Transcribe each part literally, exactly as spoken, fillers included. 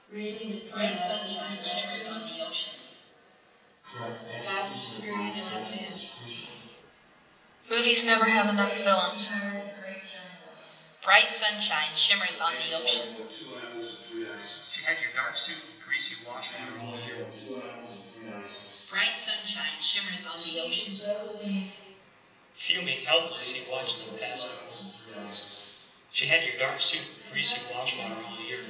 Bright sunshine shimmers on the ocean. Clasp the screw in your left hand. Movies never have enough villains. Bright sunshine shimmers on the ocean. She had your dark suit and greasy wash water all year. Bright sunshine shimmers on the ocean. Fuming, helpless, you watched them passing. She had your dark suit and greasy wash water all year.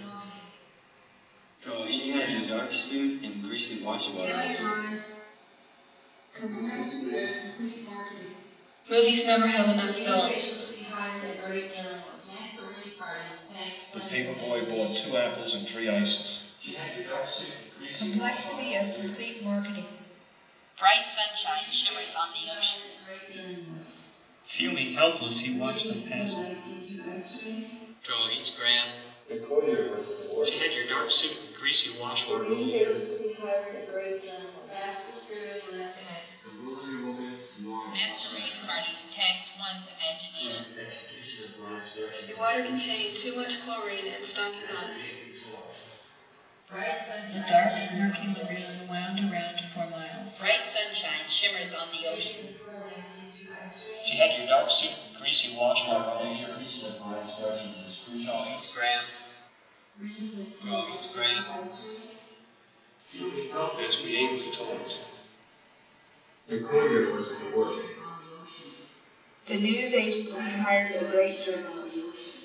She had your dark suit and greasy wash water all year. Movies never have enough villains. The paper boy bought two apples and three ices. Complexity of complete marketing. Bright sunshine shimmers on the ocean. Fuming, helpless, you watched them passing. Draw each graph. She had your dark suit and greasy wash water all year. Masquerade parties tax one's imagination. The water contained too much chlorine and stung his eyes. The dark, murky lagoon wound around for miles. Bright sunshine shimmers on the ocean. She had your dark suit and greasy wash water all year. Draw each graph. Draw each graph. As we ate, we talked. The courier was at work. The news agency hired a great journalist.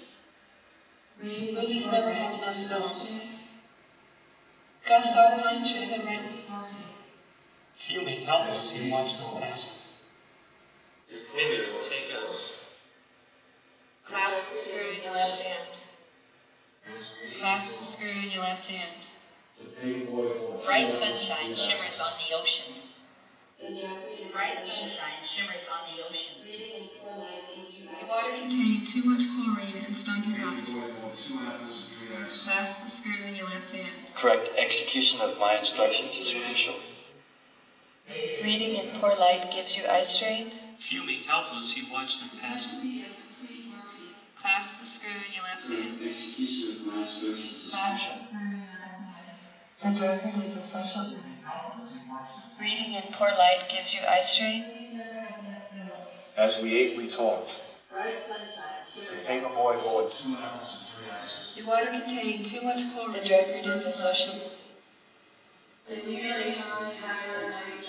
Movies never have enough villains. Gus saw behind trees and read. Fuming, helpless, you watched them passing. Maybe they will take us. Clasp the screw in your left hand. Clasp the screw in your left hand. Bright sunshine shimmers on the ocean. Bright sunshine shimmers on the ocean. The water contained too much chlorine and stung his eyes. Clasp the screw in your left hand. Correct execution of my instructions is crucial. Reading in poor light gives you eye strain. Fuming, helpless, you watched them passing. Clasp the screw in your left hand. Execution of my instructions is Clasp crucial. the screw in your left hand. The drunkard is a social. Reading in poor light gives you eye strain. As we ate, we talked. The paper boy bought two apples and three ices. The water contained too much chlorine. The drunkard is a social. The news agency hired a night